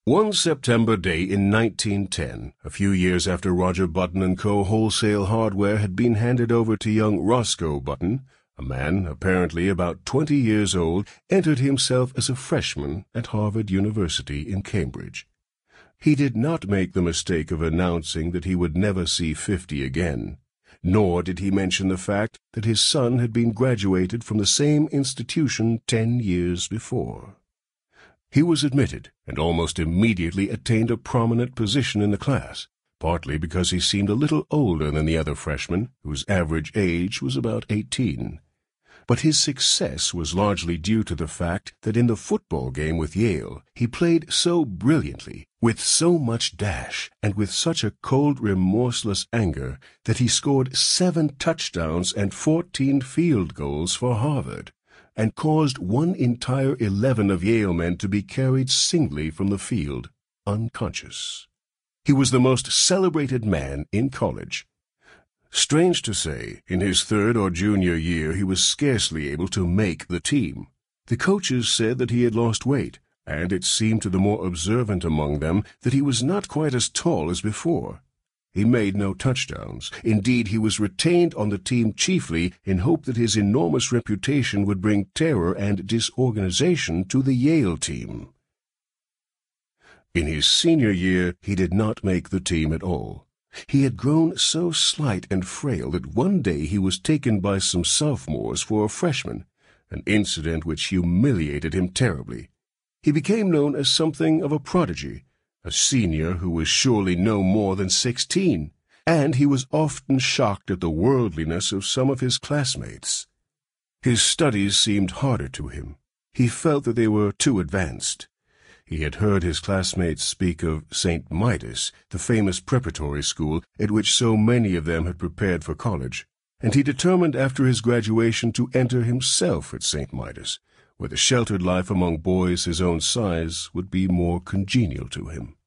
One September day in 1910, a few years after Roger Button & Co. wholesale hardware had been handed over to young Roscoe Button, a man apparently about 20 years old entered himself as a freshman at Harvard University in Cambridge. He did not make the mistake of announcing that he would never see 50 again, nor did he mention the fact that his son had been graduated from the same institution 10 years before. He was admitted and almost immediately attained a prominent position in the class, partly because he seemed a little older than the other freshmen, whose average age was about 18. But his success was largely due to the fact that in the football game with Yale, he played so brilliantly, with so much dash, and with such a cold, remorseless anger that he scored 7 touchdowns and 14 field goals for Harvard, and caused one entire 11 of Yale men to be carried singly from the field, unconscious. He was the most celebrated man in college. Strange to say, in his third or junior year he was scarcely able to make the team. The coaches said that he had lost weight, and it seemed to the more observant among them that he was not quite as tall as before. He made no touchdowns. Indeed, he was retained on the team chiefly in hope that his enormous reputation would bring terror and disorganization to the Yale team. In his senior year, he did not make the team at all. He had grown so slight and frail that one day he was taken by some sophomores for a freshman, an incident which humiliated him terribly. He became known as something of a prodigy, a senior who was surely no more than 16, and he was often shocked at the worldliness of some of his classmates. His studies seemed harder to him. He felt that they were too advanced. He had heard his classmates speak of St. Midas, the famous preparatory school at which so many of them had prepared for college, and he determined after his graduation to enter himself at St. Midas, where the sheltered life among boys his own size would be more congenial to him.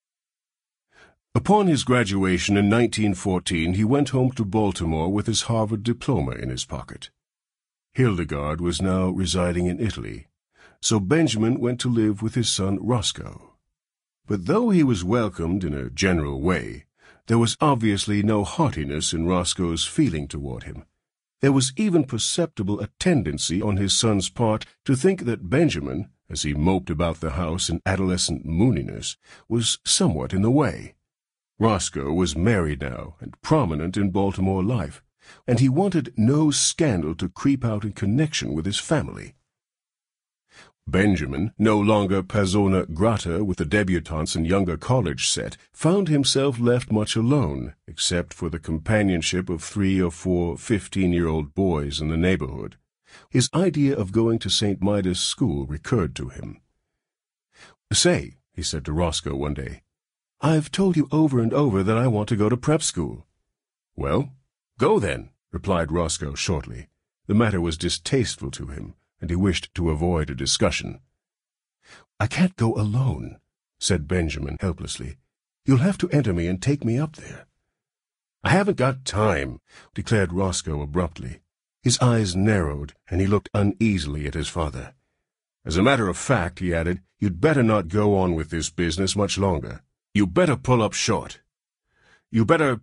Upon his graduation in 1914, he went home to Baltimore with his Harvard diploma in his pocket. Hildegard was now residing in Italy, so Benjamin went to live with his son Roscoe. But though he was welcomed in a general way, there was obviously no heartiness in Roscoe's feeling toward him. There was even perceptible a tendency on his son's part to think that Benjamin, as he moped about the house in adolescent mooniness, was somewhat in the way. Roscoe was married now and prominent in Baltimore life, and he wanted no scandal to creep out in connection with his family. Benjamin, no longer persona grata with the debutantes and younger college set, found himself left much alone, except for the companionship of 3 or 4 15-year-old boys in the neighborhood. His idea of going to St. Midas School recurred to him. "Say," he said to Roscoe one day, "I've told you over and over that I want to go to prep school." "Well, go then," replied Roscoe shortly. The matter was distasteful to him, and he wished to avoid a discussion. "I can't go alone," said Benjamin helplessly. "You'll have to enter me and take me up there." "I haven't got time," declared Roscoe abruptly. His eyes narrowed, and he looked uneasily at his father. "As a matter of fact," he added, "you'd better not go on with this business much longer. You better pull up short. You better...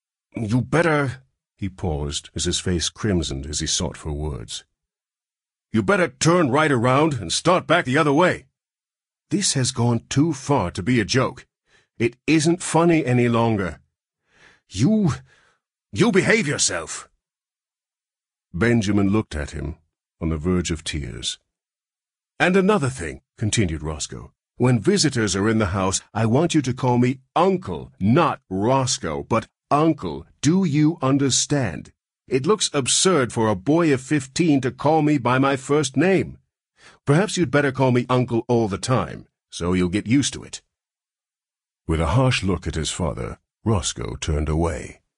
He paused as his face crimsoned as he sought for words. "You better turn right around and start back the other way. This has gone too far to be a joke. It isn't funny any longer. You behave yourself." Benjamin looked at him, on the verge of tears. "And another thing," continued Roscoe. "When visitors are in the house, I want you to call me Uncle, not Roscoe, but Uncle. Do you understand? It looks absurd for a boy of 15 to call me by my first name. Perhaps you'd better call me Uncle all the time, so you'll get used to it." With a harsh look at his father, Roscoe turned away.